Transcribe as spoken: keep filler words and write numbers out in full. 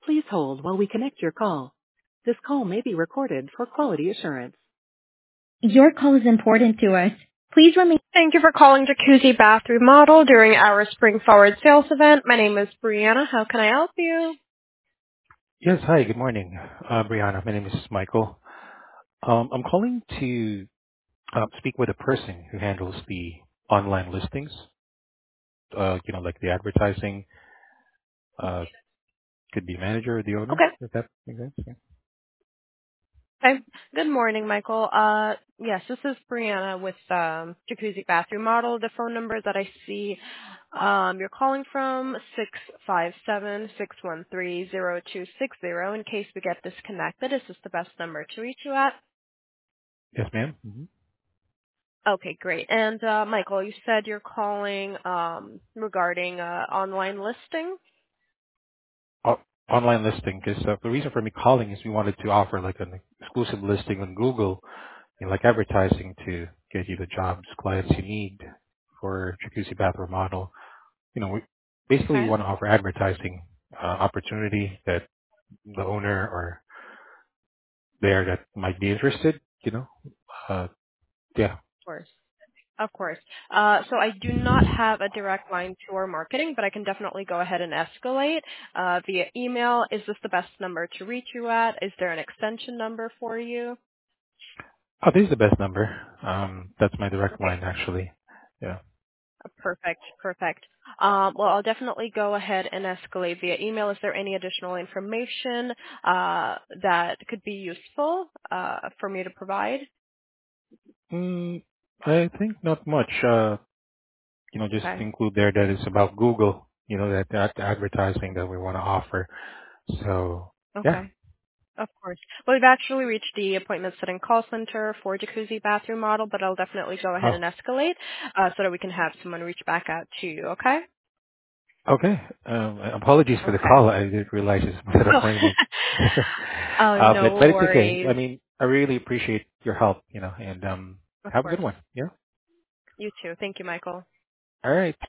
Please hold while we connect your call. This call may be recorded for quality assurance. Your call is important to us. Please remain. Thank you for calling Jacuzzi Bath Remodel during our Spring Forward sales event. My name is Brianna. How can I help you? Yes. Hi, good morning, uh, Brianna. My name is Michael. Um, I'm calling to uh, speak with a person who handles the online listings, uh, you know, like the advertising, uh, could be manager or the owner, Okay. if that makes sense. Yeah. Okay. Good morning, Michael. Uh, yes, this is Brianna with um, Jacuzzi Bath Remodel. The phone number that I see um, you're calling from six five seven, six one three, zero two six zero. In case we get disconnected, is this the best number to reach you at? Yes, ma'am. Mm-hmm. Okay, great. And uh, Michael, you said you're calling um, regarding uh, online listing. O- online listing, because uh, the reason for me calling is we wanted to offer like an exclusive listing on Google, you know, like advertising to get you the jobs, clients you need for Jacuzzi Bath Remodel. You know, we basically Okay. want to offer advertising uh, opportunity that the owner or there that might be interested, you know. Uh, yeah. Of course. Of course. Uh, so I do not have a direct line to our marketing, but I can definitely go ahead and escalate uh, via email. Is this the best number to reach you at? Is there an extension number for you? Oh, this is the best number. Um, that's my direct Okay. line, actually. Yeah. Uh, Perfect. Perfect. Um, well, I'll definitely go ahead and escalate via email. Is there any additional information uh, that could be useful uh, for me to provide? Mm, I think not much. Uh, you know, just Okay. include there that it's about Google, you know, that, that advertising that we want to offer. So, yeah. Okay. Of course. Well, we've actually reached the appointment setting call center for Jacuzzi bathroom model, but I'll definitely go ahead Oh, and escalate uh, so that we can have someone reach back out to you, okay? okay. Um, apologies for the Okay. call. I didn't realize it's an Oh, appointment. oh uh, but, no but it's okay. I worries. mean, I really appreciate your help, you know, and, um, Of have a good course. one. Yeah. You too. Thank you, Michael. All right.